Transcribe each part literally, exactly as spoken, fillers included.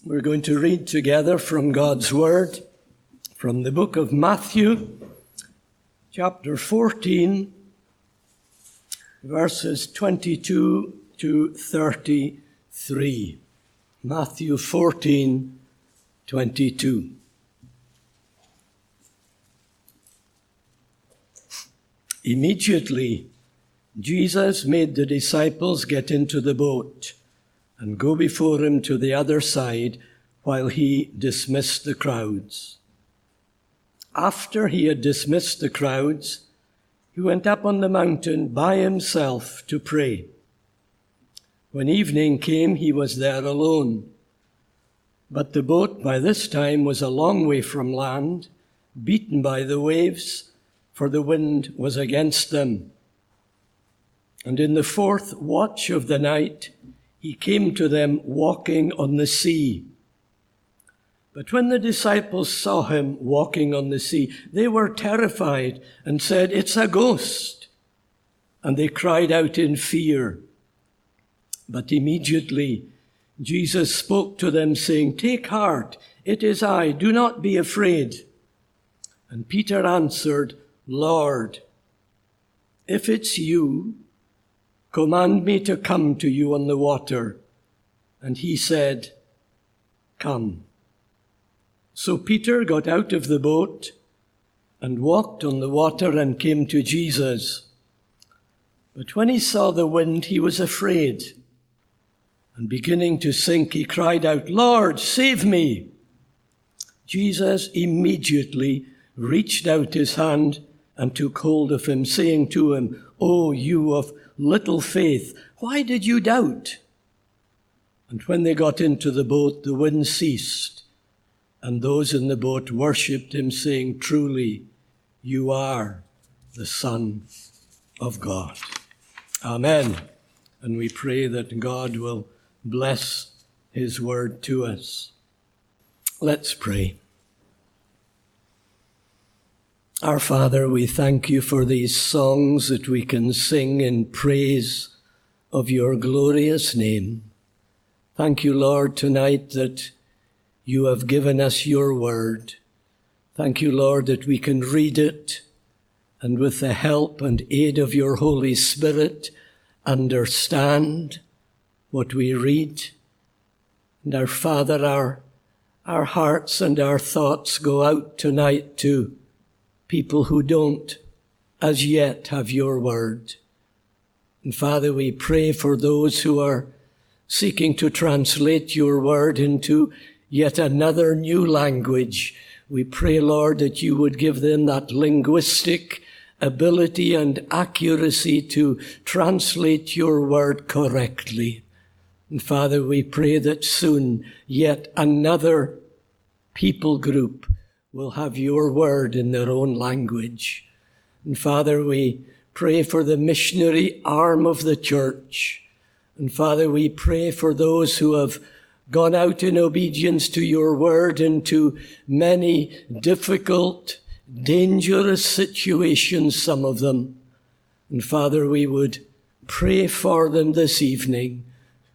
We're going to read together from God's Word, from the book of Matthew, chapter fourteen, verses twenty-two to thirty-three. Matthew fourteen, twenty-two. Immediately, Jesus made the disciples get into the boat and go before him to the other side while he dismissed the crowds. After he had dismissed the crowds, he went up on the mountain by himself to pray. When evening came, he was there alone. But the boat by this time was a long way from land, beaten by the waves, for the wind was against them. And in the fourth watch of the night, he came to them walking on the sea. But when the disciples saw him walking on the sea, they were terrified and said, "It's a ghost." And they cried out in fear. But immediately Jesus spoke to them, saying, "Take heart, it is I, do not be afraid." And Peter answered, "Lord, if it's you, command me to come to you on the water." And he said, "Come." So Peter got out of the boat and walked on the water and came to Jesus. But when he saw the wind, he was afraid. And beginning to sink, he cried out, "Lord, save me." Jesus immediately reached out his hand and took hold of him, saying to him, "O you of little faith, why did you doubt?" And when they got into the boat, the wind ceased, and those in the boat worshipped him, saying, "Truly, you are the Son of God." Amen. And we pray that God will bless his word to us. Let's pray. Our Father, we thank you for these songs that we can sing in praise of your glorious name. Thank you, Lord, tonight that you have given us your word. Thank you, Lord, that we can read it and with the help and aid of your Holy Spirit understand what we read. And our Father, our, our hearts and our thoughts go out tonight to people who don't as yet have your word. And Father, we pray for those who are seeking to translate your word into yet another new language. We pray, Lord, that you would give them that linguistic ability and accuracy to translate your word correctly. And Father, we pray that soon yet another people group will have your word in their own language. And Father, we pray for the missionary arm of the church. And Father, we pray for those who have gone out in obedience to your word into many difficult, dangerous situations, some of them. And Father, we would pray for them this evening,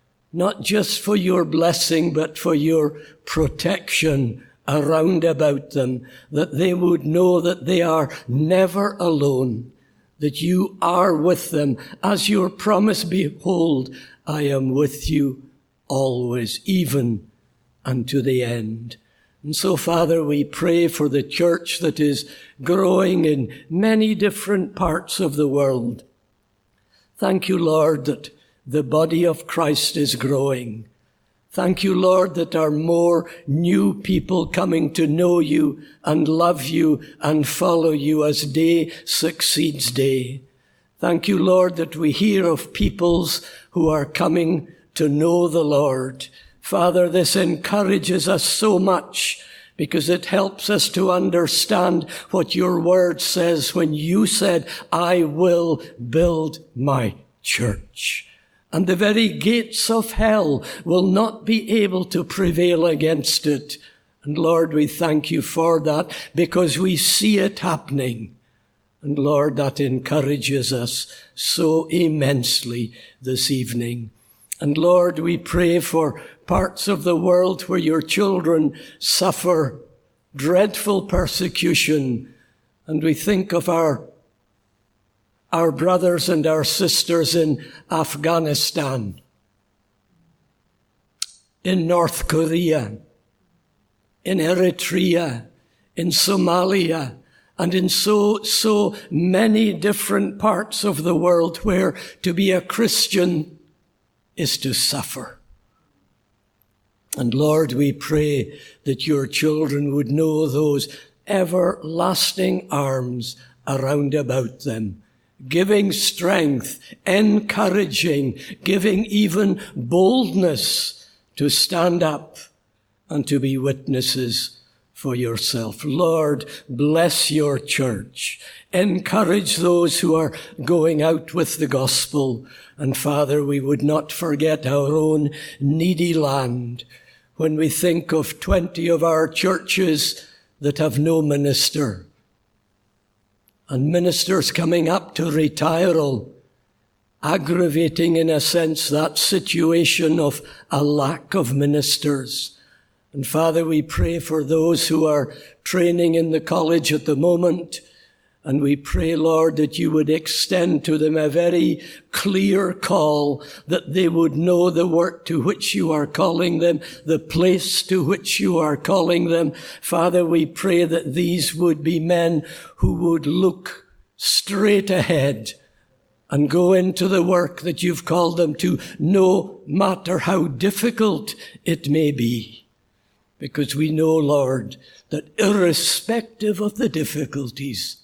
not just for your blessing, but for your protection around about them, that they would know that they are never alone, that you are with them. As your promise, behold, I am with you always, even unto the end. And so, Father, we pray for the church that is growing in many different parts of the world. Thank you, Lord, that the body of Christ is growing. Thank you, Lord, that there are more new people coming to know you and love you and follow you as day succeeds day. Thank you, Lord, that we hear of peoples who are coming to know the Lord. Father, this encourages us so much because it helps us to understand what your word says when you said, "I will build my church, and the very gates of hell will not be able to prevail against it." And Lord, we thank you for that because we see it happening. And Lord, that encourages us so immensely this evening. And Lord, we pray for parts of the world where your children suffer dreadful persecution. And we think of our, our brothers and our sisters in Afghanistan, in North Korea, in Eritrea, in Somalia, and in so, so many different parts of the world where to be a Christian is to suffer. And Lord, we pray that your children would know those everlasting arms around about them, giving strength, encouraging, giving even boldness to stand up and to be witnesses for yourself. Lord, bless your church. Encourage those who are going out with the gospel. And Father, we would not forget our own needy land when we think of twenty of our churches that have no minister, and ministers coming up to retiral, aggravating in a sense that situation of a lack of ministers. And Father, we pray for those who are training in the college at the moment. And we pray, Lord, that you would extend to them a very clear call, that they would know the work to which you are calling them, the place to which you are calling them. Father, we pray that these would be men who would look straight ahead and go into the work that you've called them to, no matter how difficult it may be. Because we know, Lord, that irrespective of the difficulties,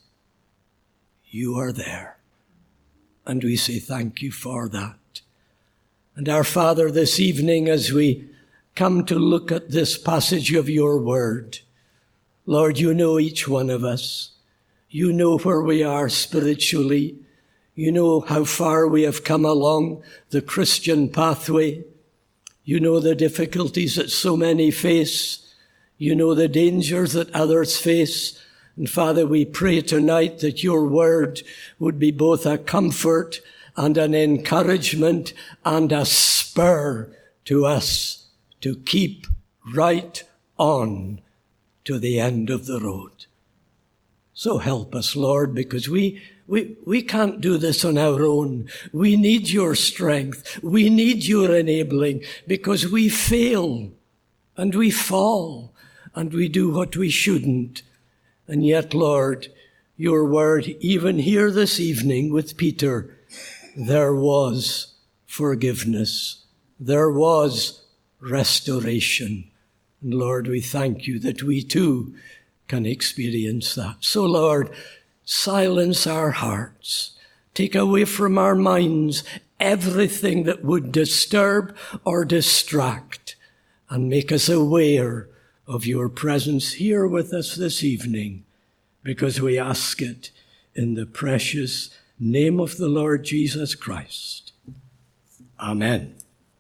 you are there. And we say thank you for that. And our Father, this evening, as we come to look at this passage of your word, Lord, you know each one of us. You know where we are spiritually. You know how far we have come along the Christian pathway. You know the difficulties that so many face. You know the dangers that others face. And Father, we pray tonight that your word would be both a comfort and an encouragement and a spur to us to keep right on to the end of the road. So help us, Lord, because we We, we can't do this on our own. We need your strength. We need your enabling, because we fail and we fall and we do what we shouldn't. And yet, Lord, your word, even here this evening with Peter, there was forgiveness. There was restoration. And Lord, we thank you that we too can experience that. So, Lord, silence our hearts. Take away from our minds everything that would disturb or distract, and make us aware of your presence here with us this evening, because we ask it in the precious name of the Lord Jesus Christ. Amen.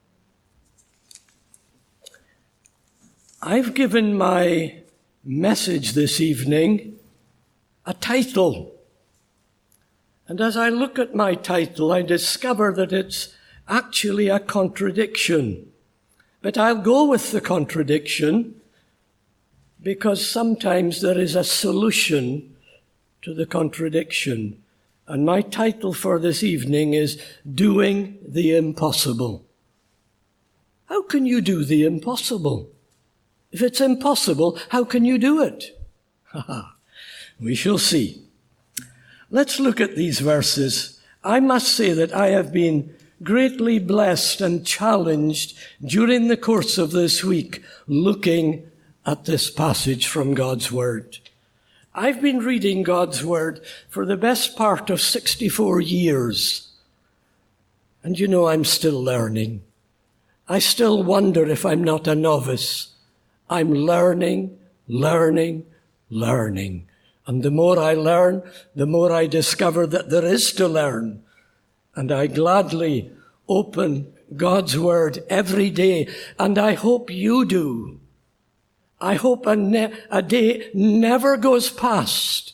I've given my message this evening a title. And as I look at my title, I discover that it's actually a contradiction. But I'll go with the contradiction, because sometimes there is a solution to the contradiction. And my title for this evening is Doing the Impossible. How can you do the impossible? If it's impossible, how can you do it? Ha ha. We shall see. Let's look at these verses. I must say that I have been greatly blessed and challenged during the course of this week looking at this passage from God's Word. I've been reading God's Word for the best part of sixty-four years. And you know, I'm still learning. I still wonder if I'm not a novice. I'm learning, learning, learning. And the more I learn, the more I discover that there is to learn. And I gladly open God's Word every day, and I hope you do. I hope a, ne- a day never goes past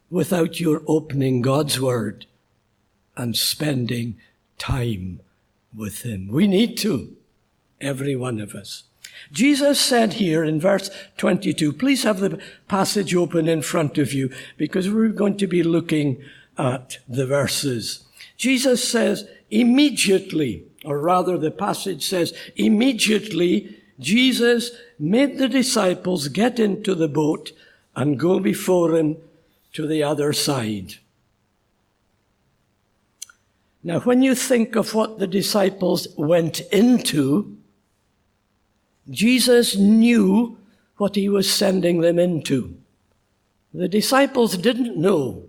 without your opening God's Word and spending time with him. We need to, every one of us. Jesus said here in verse twenty-two, please have the passage open in front of you because we're going to be looking at the verses. Jesus says, immediately, or rather the passage says, immediately Jesus made the disciples get into the boat and go before him to the other side. Now, when you think of what the disciples went into, Jesus knew what he was sending them into. The disciples didn't know.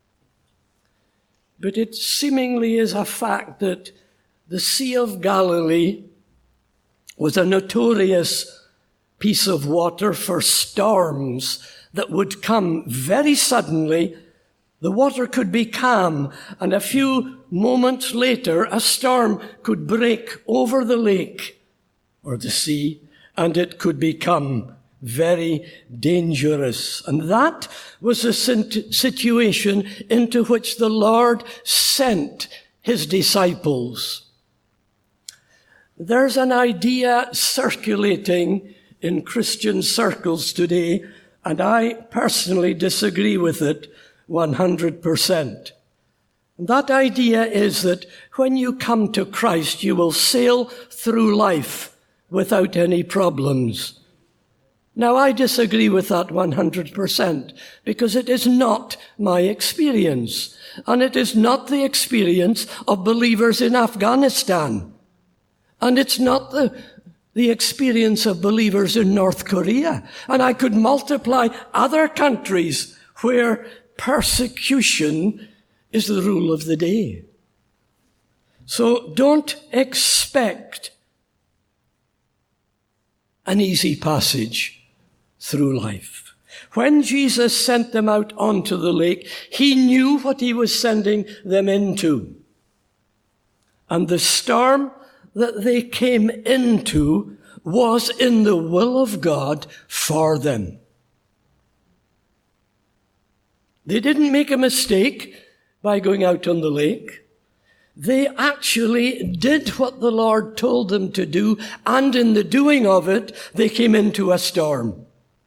But it seemingly is a fact that the Sea of Galilee was a notorious piece of water for storms that would come very suddenly. The water could be calm, and a few moments later, a storm could break over the lake or the sea, and it could become very dangerous. And that was the situation into which the Lord sent his disciples. There's an idea circulating in Christian circles today, and I personally disagree with it one hundred percent. That idea is that when you come to Christ, you will sail through life without any problems. Now, I disagree with that one hundred percent because it is not my experience, and it is not the experience of believers in Afghanistan, and it's not the, the experience of believers in North Korea, and I could multiply other countries where persecution is the rule of the day. So don't expect an easy passage through life. When Jesus sent them out onto the lake, he knew what he was sending them into. And the storm that they came into was in the will of God for them. They didn't make a mistake by going out on the lake. They actually did what the Lord told them to do, and in the doing of it, they came into a storm.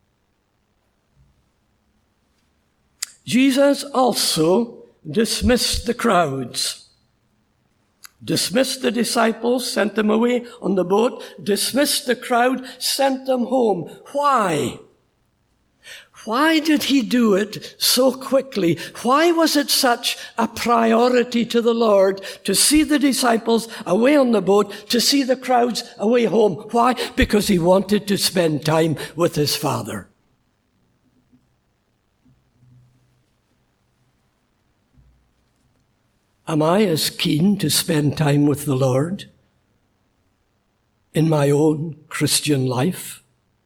Jesus also dismissed the crowds, dismissed the disciples, sent them away on the boat, dismissed the crowd, sent them home. Why? Why did he do it so quickly? Why was it such a priority to the Lord to see the disciples away on the boat, to see the crowds away home? Why? Because he wanted to spend time with his Father. Am I as keen to spend time with the Lord in my own Christian life?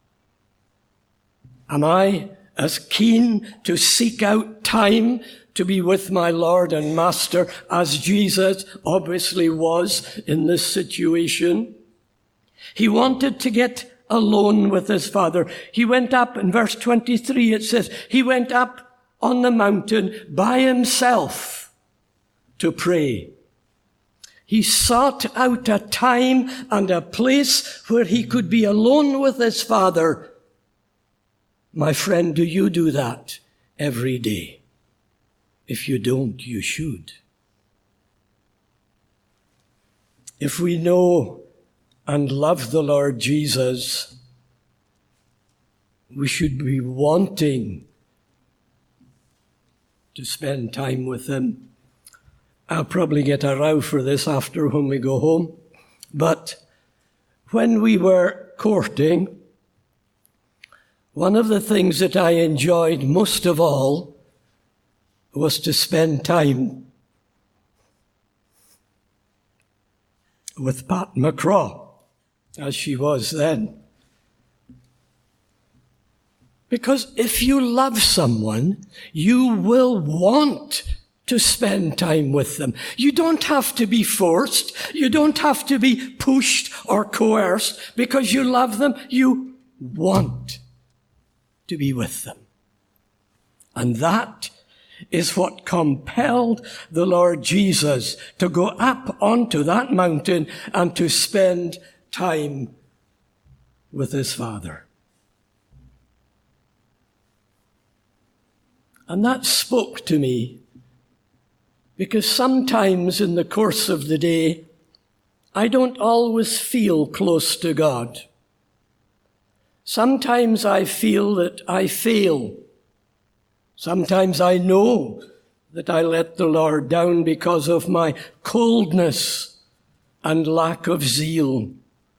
Am I as keen to seek out time to be with my Lord and Master as Jesus obviously was in this situation? He wanted to get alone with his Father. He went up, in verse twenty-three it says, he went up on the mountain by himself to pray. He sought out a time and a place where he could be alone with his Father. My friend, do you do that every day? If you don't, you should. If we know and love the Lord Jesus, we should be wanting to spend time with him. I'll probably get a row for this after when we go home. But when we were courting, one of the things that I enjoyed most of all was to spend time with Pat McCraw, as she was then. Because if you love someone, you will want to spend time with them. You don't have to be forced. You don't have to be pushed or coerced. Because you love them, you want to be with them. And that is what compelled the Lord Jesus to go up onto that mountain and to spend time with his Father. And that spoke to me, because sometimes in the course of the day, I don't always feel close to God. Sometimes I feel that I fail. Sometimes I know that I let the Lord down because of my coldness and lack of zeal.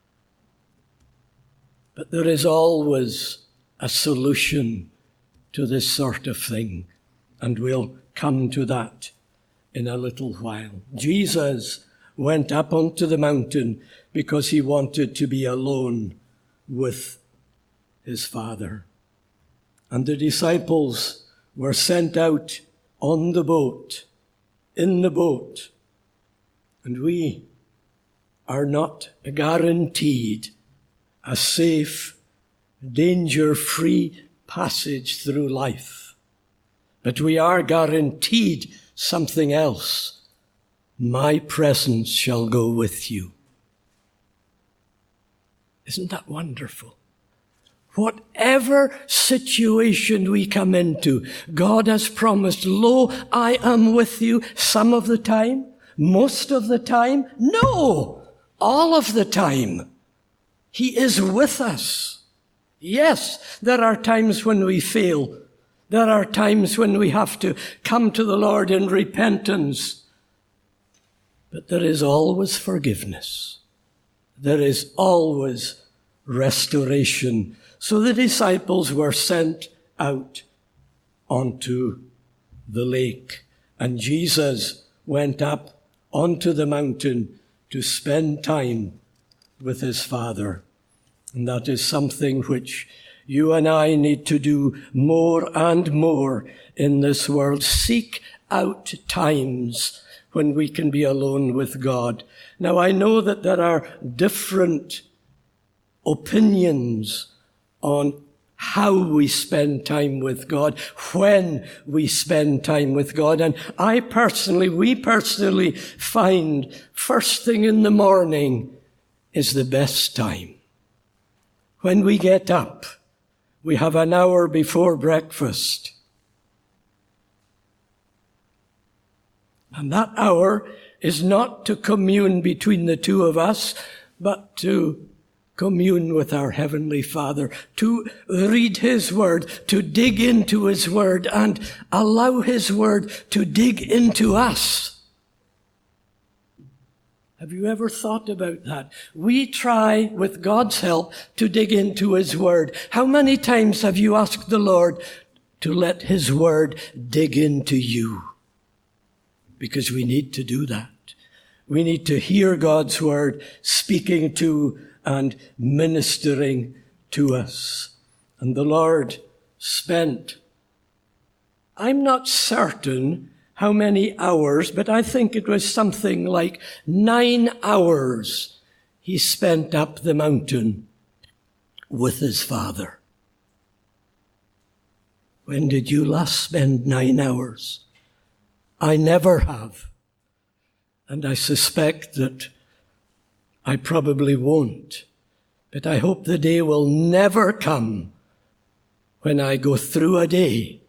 But there is always a solution to this sort of thing, and we'll come to that in a little while. Jesus went up onto the mountain because he wanted to be alone with his Father. And the disciples were sent out on the boat, in the boat. And we are not guaranteed a safe, danger-free passage through life. But we are guaranteed something else. My presence shall go with you. Isn't that wonderful? Whatever situation we come into, God has promised, lo, I am with you some of the time, most of the time. No, all of the time. He is with us. Yes, there are times when we fail. There are times when we have to come to the Lord in repentance. But there is always forgiveness. There is always restoration. So the disciples were sent out onto the lake, and Jesus went up onto the mountain to spend time with his Father. And that is something which you and I need to do more and more in this world. Seek out times when we can be alone with God. Now, I know that there are different opinions on how we spend time with God, when we spend time with God. And I personally, we personally find first thing in the morning is the best time. When we get up, we have an hour before breakfast. And that hour is not to commune between the two of us, but to commune with our Heavenly Father, to read His Word, to dig into His Word and allow His Word to dig into us. Have you ever thought about that? We try, with God's help, to dig into His Word. How many times have you asked the Lord to let His Word dig into you? Because we need to do that. We need to hear God's Word speaking to and ministering to us. And the Lord spent, I'm not certain how many hours, but I think it was something like nine hours he spent up the mountain with his Father. When did you last spend nine hours? I never have. And I suspect that I probably won't. But I hope the day will never come when I go through a day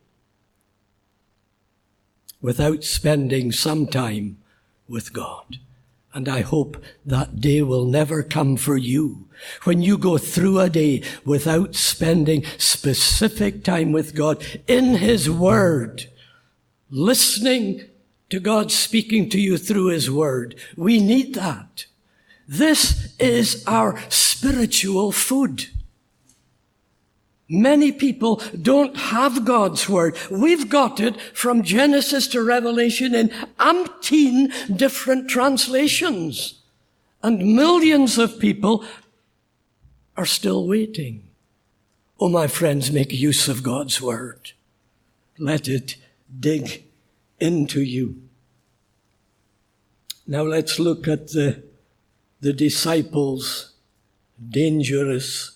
without spending some time with God. And I hope that day will never come for you. When you go through a day without spending specific time with God in His Word, listening to God speaking to you through His Word. We need that. This is our spiritual food. Many people don't have God's Word. We've got it from Genesis to Revelation in umpteen different translations. And millions of people are still waiting. Oh, my friends, make use of God's Word. Let it dig into you. Now let's look at the, the disciples' dangerous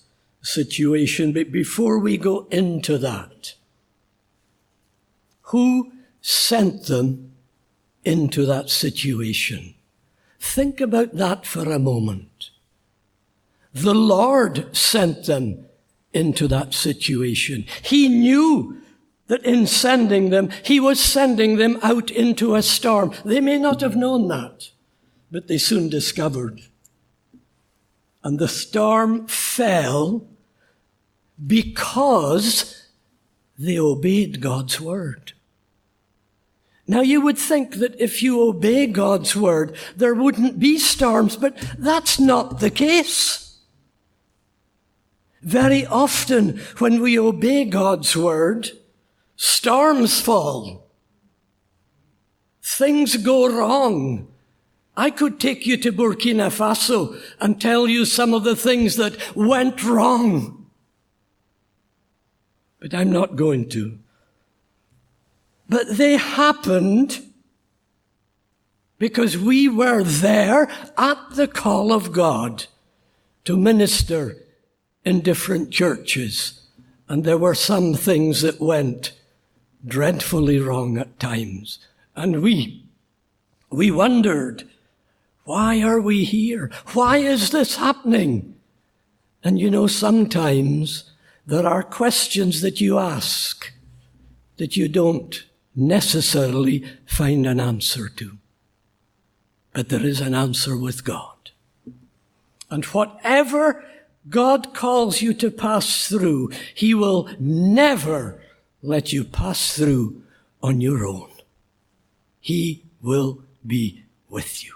situation. But before we go into that, who sent them into that situation. Think about that for a moment. The Lord sent them into that situation. He knew that in sending them, he was sending them out into a storm. They may not have known that, but they soon discovered. And the storm fell because they obeyed God's word. Now you would think that if you obey God's word, there wouldn't be storms, but that's not the case. Very often when we obey God's word, storms fall. Things go wrong. I could take you to Burkina Faso and tell you some of the things that went wrong. But I'm not going to. But they happened because we were there at the call of God to minister in different churches. And there were some things that went dreadfully wrong at times. And we, we wondered, why are we here? Why is this happening? And you know, sometimes there are questions that you ask that you don't necessarily find an answer to. But there is an answer with God. And whatever God calls you to pass through, he will never let you pass through on your own. He will be with you.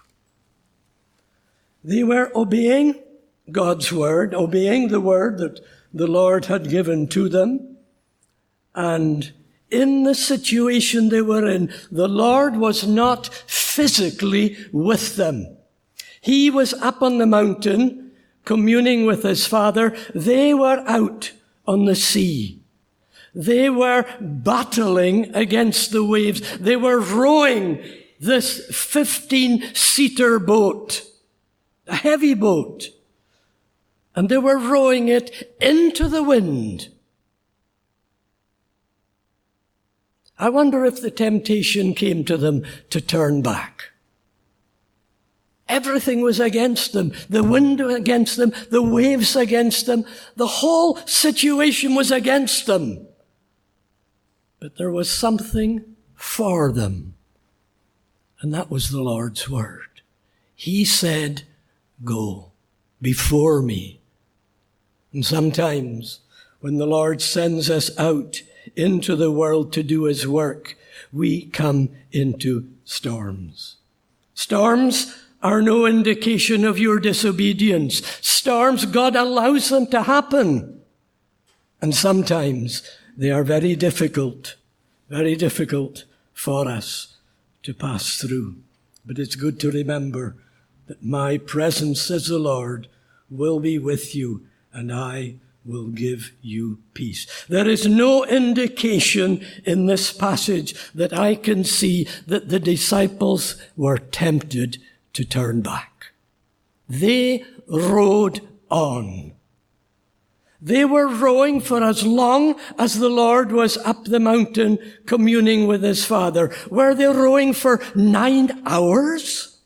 They were obeying God's word, obeying the word that the Lord had given to them. And in the situation they were in, the Lord was not physically with them. He was up on the mountain communing with his Father. They were out on the sea. They were battling against the waves. They were rowing this fifteen-seater boat, a heavy boat. And they were rowing it into the wind. I wonder if the temptation came to them to turn back. Everything was against them. The wind was against them. The waves against them. The whole situation was against them. But there was something for them. And that was the Lord's word. He said, go before me. And sometimes when the Lord sends us out into the world to do his work, we come into storms. Storms are no indication of your disobedience. Storms, God allows them to happen. And sometimes they are very difficult, very difficult for us to pass through. But it's good to remember that my presence, says the Lord, will be with you, and I will give you peace. There is no indication in this passage that I can see that the disciples were tempted to turn back. They rowed on. They were rowing for as long as the Lord was up the mountain communing with his Father. Were they rowing for nine hours?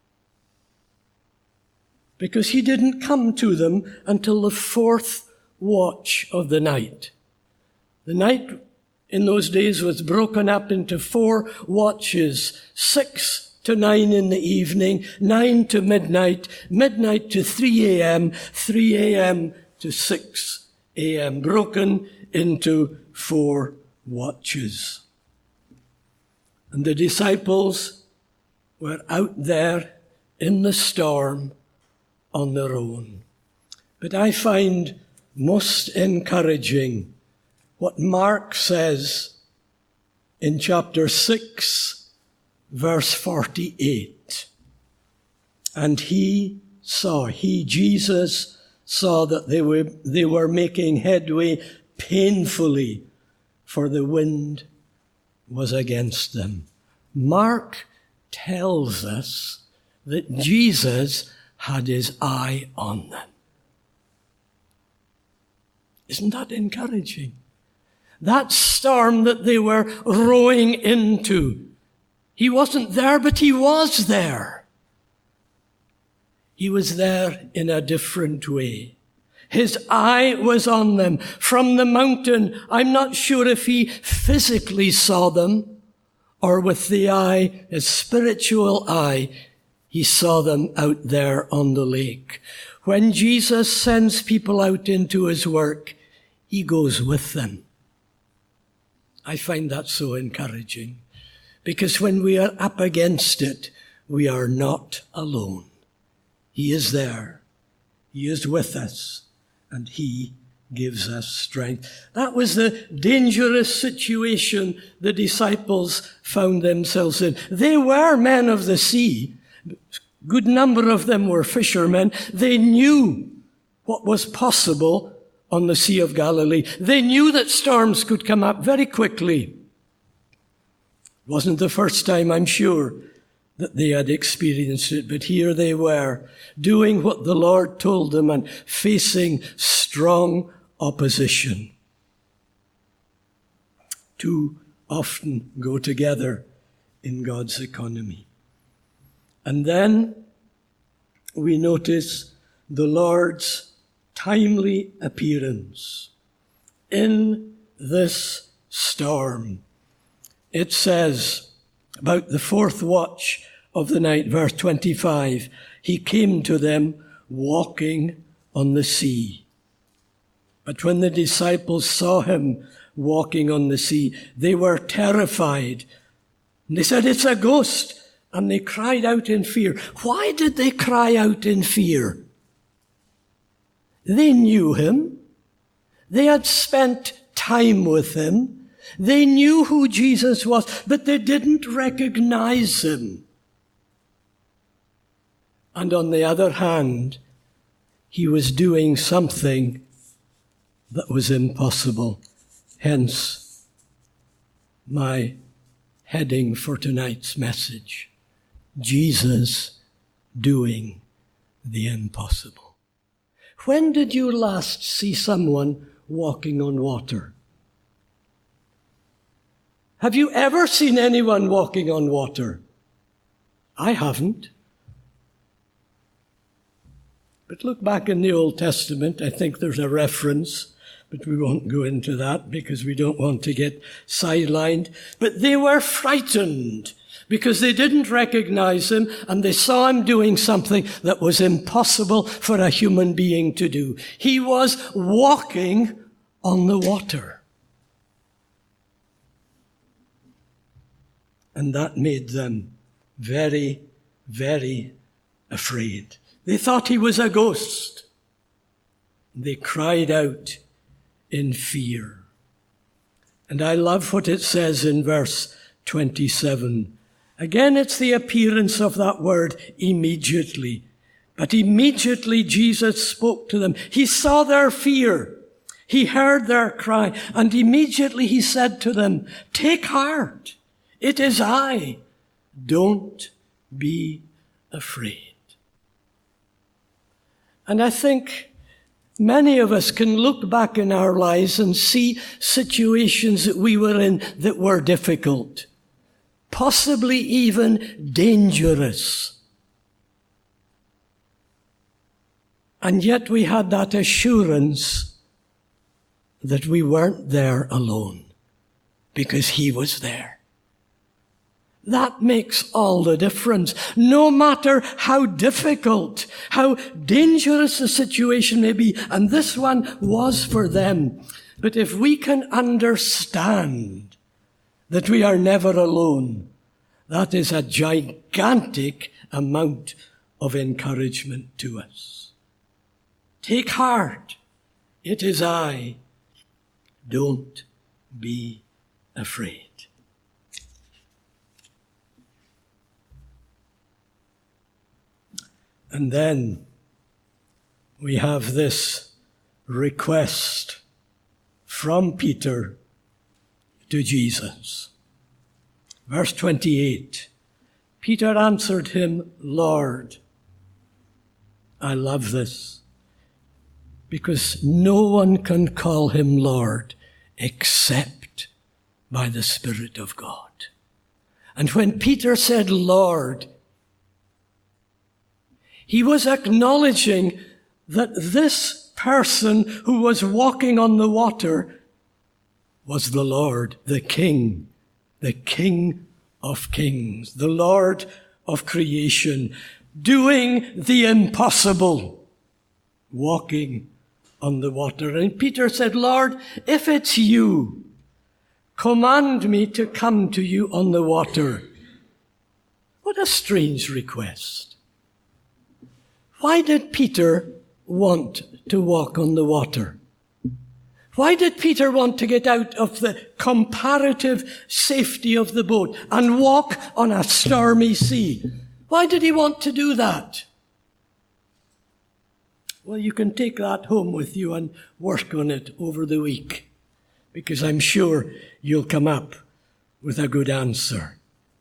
Because he didn't come to them until the fourth watch of the night. The night in those days was broken up into four watches, six to nine in the evening, nine to midnight, midnight to three a.m., three a.m. to six a.m., broken into four watches. And the disciples were out there in the storm on their own. But I find most encouraging what Mark says in chapter six, verse forty-eight. And he saw, he, Jesus, saw that they were, they were making headway painfully, for the wind was against them. Mark tells us that Jesus had his eye on them. Isn't that encouraging? that storm that they were rowing into. He wasn't there, but he was there. He was there in a different way. His eye was on them. From the mountain, I'm not sure if he physically saw them or with the eye, his spiritual eye, he saw them out there on the lake. When Jesus sends people out into his work, he goes with them. I find that so encouraging, because when we are up against it, we are not alone. He is there. He is with us, and he gives us strength. That was the dangerous situation the disciples found themselves in. They were men of the sea. A good number of them were fishermen. They knew what was possible on the Sea of Galilee. They knew that storms could come up very quickly. It wasn't the first time, I'm sure, that they had experienced it, but here they were, doing what the Lord told them and facing strong opposition. Two often go together in God's economy. And then we notice the Lord's timely appearance in this storm. It says about the fourth watch of the night, verse twenty-five, he came to them walking on the sea. But when the disciples saw him walking on the sea, they were terrified. And they said, "It's a ghost." And they cried out in fear. Why did they cry out in fear? They knew him. They had spent time with him. They knew who Jesus was, but they didn't recognize him. And on the other hand, he was doing something that was impossible. Hence, my heading for tonight's message: Jesus doing the impossible. When did you last see someone walking on water? Have you ever seen anyone walking on water? I haven't. But look back in the Old Testament. I think there's a reference, but we won't go into that because we don't want to get sidelined. But they were frightened because they didn't recognize him and they saw him doing something that was impossible for a human being to do. He was walking on the water. And that made them very, very afraid. They thought he was a ghost. They cried out in fear. And I love what it says in verse twenty-seven. Again, it's the appearance of that word, immediately. But immediately Jesus spoke to them. He saw their fear. He heard their cry. And immediately he said to them, "Take heart. It is I. Don't be afraid." And I think many of us can look back in our lives and see situations that we were in that were difficult, possibly even dangerous. And yet we had that assurance that we weren't there alone because he was there. That makes all the difference. No matter how difficult, how dangerous the situation may be, and this one was for them. But if we can understand that we are never alone, that is a gigantic amount of encouragement to us. Take heart. It is I. Don't be afraid. And then we have this request from Peter to Jesus. Verse twenty-eight, Peter answered him, "Lord." I love this because no one can call him Lord except by the Spirit of God. And when Peter said, Lord, he was acknowledging that this person who was walking on the water was the Lord, the King, the King of Kings, the Lord of creation, doing the impossible, walking on the water. And Peter said, Lord, if it's you, command me to come to you on the water. What a strange request. Why did Peter want to walk on the water? Why did Peter want to get out of the comparative safety of the boat and walk on a stormy sea? Why did he want to do that? Well, you can take that home with you and work on it over the week, because I'm sure you'll come up with a good answer.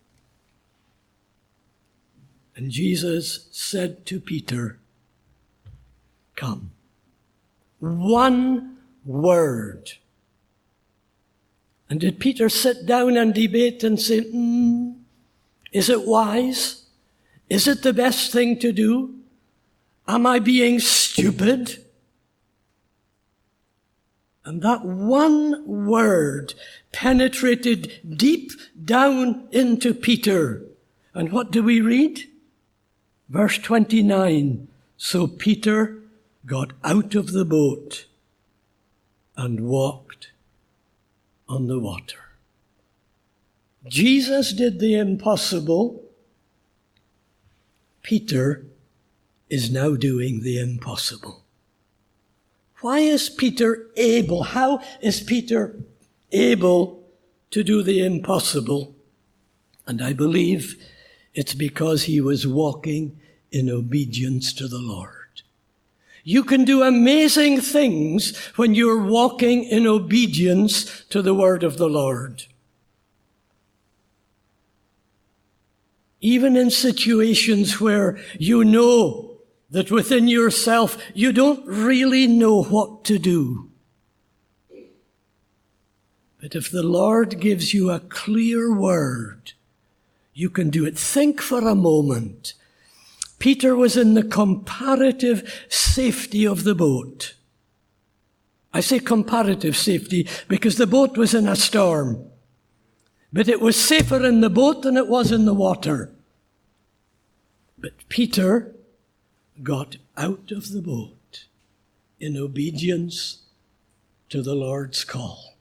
And Jesus said to Peter, come. One word. And did Peter sit down and debate and say, mm, is it wise? Is it the best thing to do? Am I being stupid? And that one word penetrated deep down into Peter. And what do we read? Verse twenty-nine. So Peter got out of the boat and walked on the water. Jesus did the impossible. Peter is now doing the impossible. Why is Peter able? How is Peter able to do the impossible? And I believe it's because he was walking in obedience to the Lord. You can do amazing things when you're walking in obedience to the word of the Lord. Even in situations where you know that within yourself you don't really know what to do. But if the Lord gives you a clear word, you can do it. Think for a moment. Peter was in the comparative safety of the boat. I say comparative safety because the boat was in a storm. But it was safer in the boat than it was in the water. But Peter got out of the boat in obedience to the Lord's call.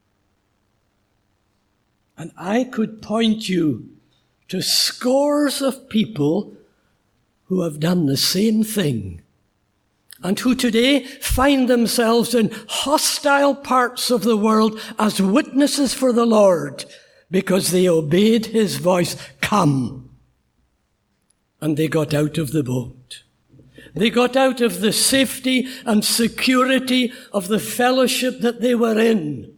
And I could point you to scores of people who have done the same thing and who today find themselves in hostile parts of the world as witnesses for the Lord because they obeyed his voice, come. And they got out of the boat. They got out of the safety and security of the fellowship that they were in.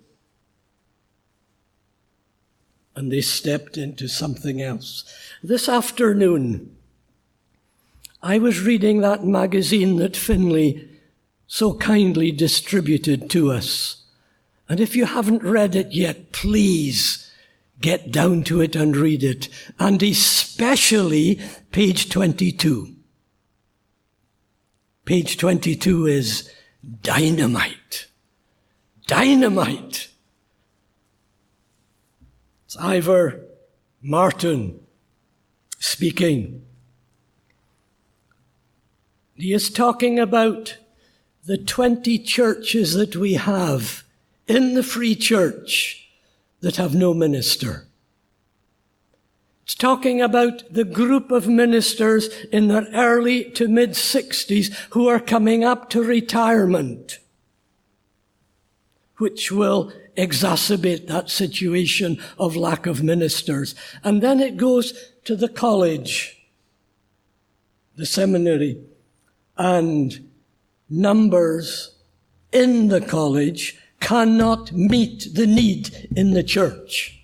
And they stepped into something else. This afternoon, I was reading that magazine that Finley so kindly distributed to us. And if you haven't read it yet, please get down to it and read it. And especially page twenty-two. Page twenty-two is dynamite. Dynamite. It's Ivor Martin speaking. He is talking about the twenty churches that we have in the Free Church that have no minister. It's talking about the group of ministers in their early to mid-sixties who are coming up to retirement, which will exacerbate that situation of lack of ministers. And then it goes to the college, the seminary, and numbers in the college cannot meet the need in the church.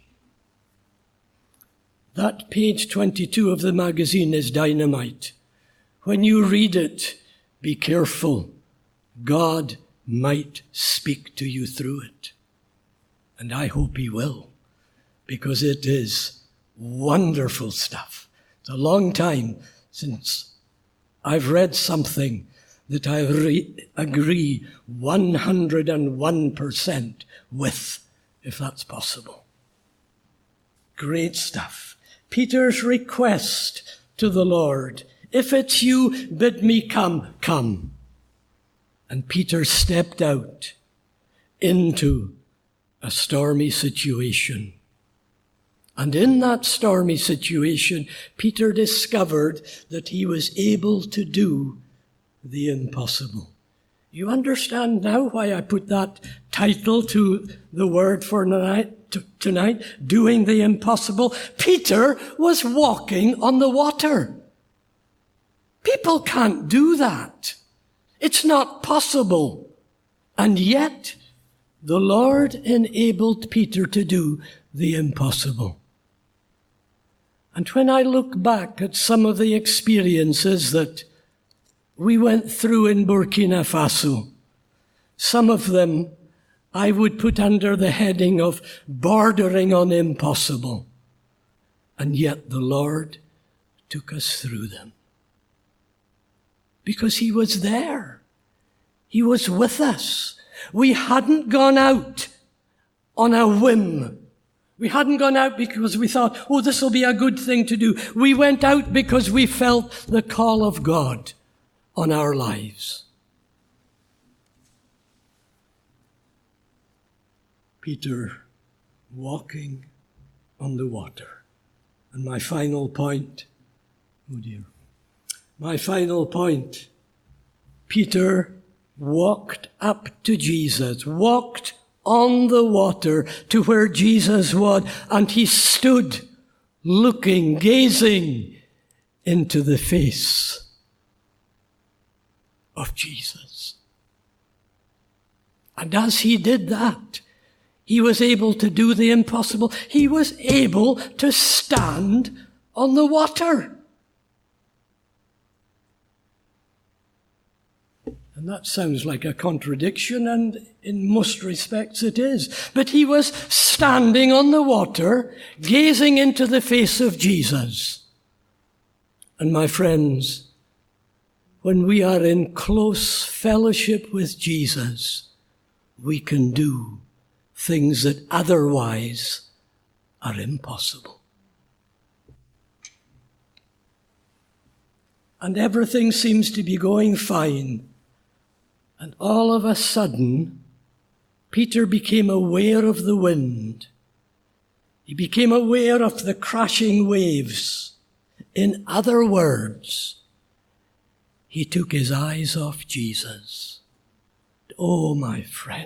That page twenty-two of the magazine is dynamite. When you read it, be careful. God might speak to you through it. And I hope he will, because it is wonderful stuff. It's a long time since I've read something that I re- agree one hundred one percent with, if that's possible. Great stuff. Peter's request to the Lord, if it's you, bid me come, come. And Peter stepped out into a stormy situation. And in that stormy situation, Peter discovered that he was able to do the impossible. You understand now why I put that title to the word for tonight, t- tonight, doing the impossible? Peter was walking on the water. People can't do that. It's not possible. And yet, the Lord enabled Peter to do the impossible. And when I look back at some of the experiences that we went through in Burkina Faso, some of them I would put under the heading of bordering on impossible. And yet the Lord took us through them. Because he was there. He was with us. We hadn't gone out on a whim. We hadn't gone out because we thought, oh, this will be a good thing to do. We went out because we felt the call of God on our lives. Peter walking on the water. And my final point, oh dear, my final point, Peter walked up to Jesus, walked on the water to where Jesus was, and he stood looking, gazing into the face of Jesus. And as he did that, he was able to do the impossible. He was able to stand on the water. And that sounds like a contradiction, and in most respects it is. But he was standing on the water, gazing into the face of Jesus. And my friends, when we are in close fellowship with Jesus, we can do things that otherwise are impossible. And everything seems to be going fine. And all of a sudden, Peter became aware of the wind. He became aware of the crashing waves. In other words, he took his eyes off Jesus. Oh, my friends,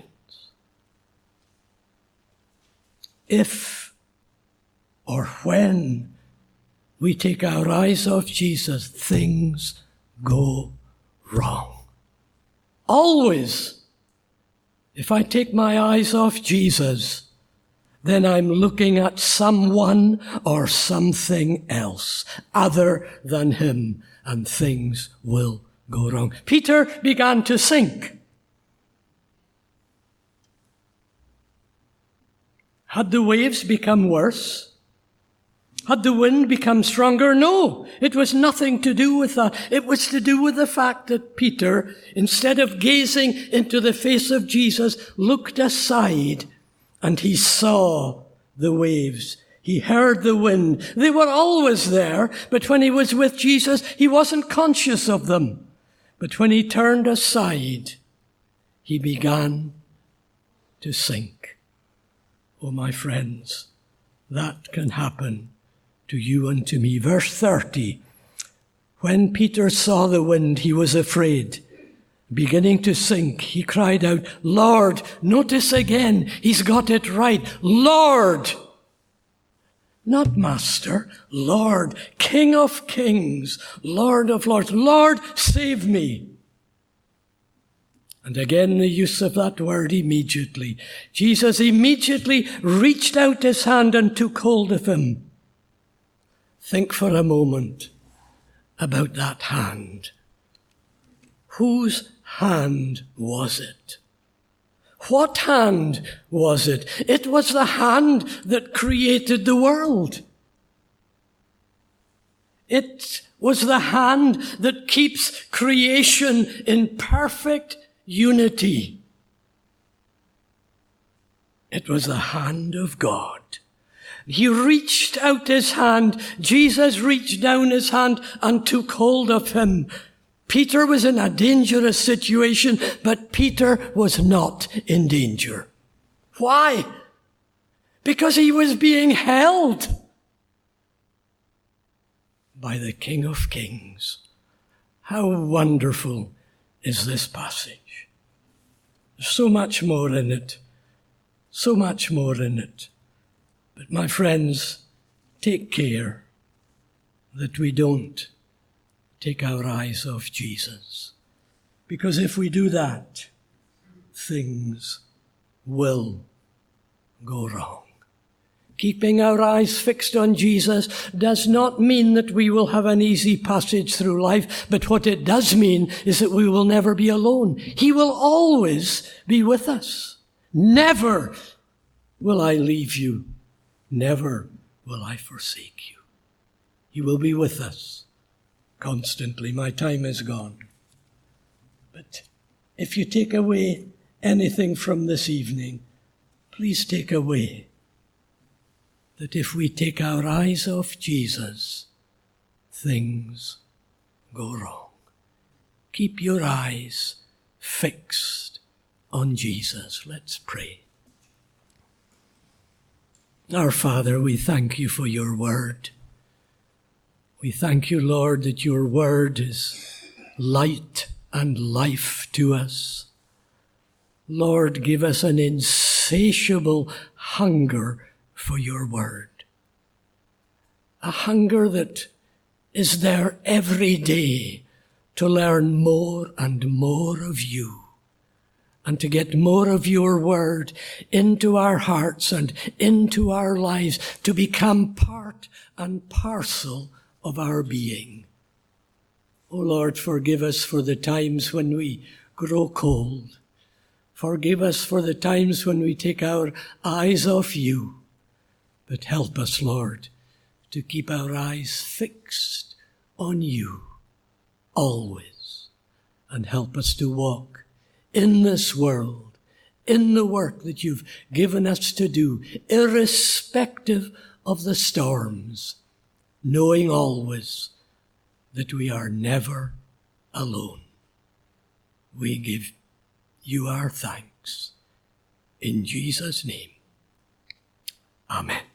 if or when we take our eyes off Jesus, things go wrong. Always, if I take my eyes off Jesus, then I'm looking at someone or something else other than him, and things will go wrong. Peter began to sink. Had the waves become worse? Had the wind become stronger? No, it was nothing to do with that. It was to do with the fact that Peter, instead of gazing into the face of Jesus, looked aside and he saw the waves. He heard the wind. They were always there, but when he was with Jesus, he wasn't conscious of them. But when he turned aside, he began to sink. Oh, my friends, that can happen to you and to me. Verse thirty, when Peter saw the wind, he was afraid. Beginning to sink, he cried out, Lord, notice again, he's got it right. Lord, not Master, Lord, King of kings, Lord of lords, Lord, save me. And again, the use of that word immediately. Jesus immediately reached out his hand and took hold of him. Think for a moment about that hand. Whose hand was it? What hand was it? It was the hand that created the world. It was the hand that keeps creation in perfect unity. It was the hand of God. He reached out his hand. Jesus reached down his hand and took hold of him. Peter was in a dangerous situation, but Peter was not in danger. Why? Because he was being held by the King of Kings. How wonderful is this passage. There's so much more in it. So much more in it. But my friends, take care that we don't take our eyes off Jesus. Because if we do that, things will go wrong. Keeping our eyes fixed on Jesus does not mean that we will have an easy passage through life, but what it does mean is that we will never be alone. He will always be with us. Never will I leave you. Never will I forsake you. He will be with us constantly. My time is gone. But if you take away anything from this evening, please take away that if we take our eyes off Jesus, things go wrong. Keep your eyes fixed on Jesus. Let's pray. Our Father, we thank you for your word. We thank you, Lord, that your word is light and life to us. Lord, give us an insatiable hunger for your word. A hunger that is there every day to learn more and more of you and to get more of your word into our hearts and into our lives to become part and parcel of our being. O Lord, forgive us for the times when we grow cold. Forgive us for the times when we take our eyes off you. But help us, Lord, to keep our eyes fixed on you always, and help us to walk in this world, in the work that you've given us to do, irrespective of the storms, knowing always that we are never alone. We give you our thanks. In Jesus' name, amen.